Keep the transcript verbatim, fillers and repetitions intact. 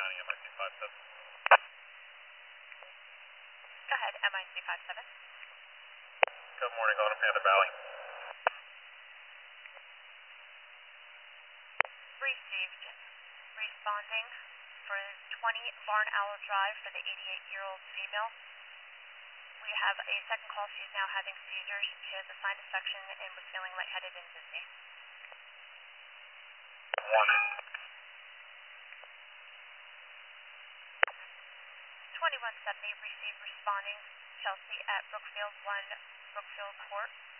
County, M I C five seven. Go ahead, M I C five seven. Good morning, going to Panther Valley. Received. Responding for twenty Barn Owl Drive for the eighty-eight-year-old female. We have a second call. She's now having seizures. She has a sinus infection and was feeling lightheaded and dizzy. One. twenty-one seventy, received responding. Chelsea at Brookfield one, Brookfield Court.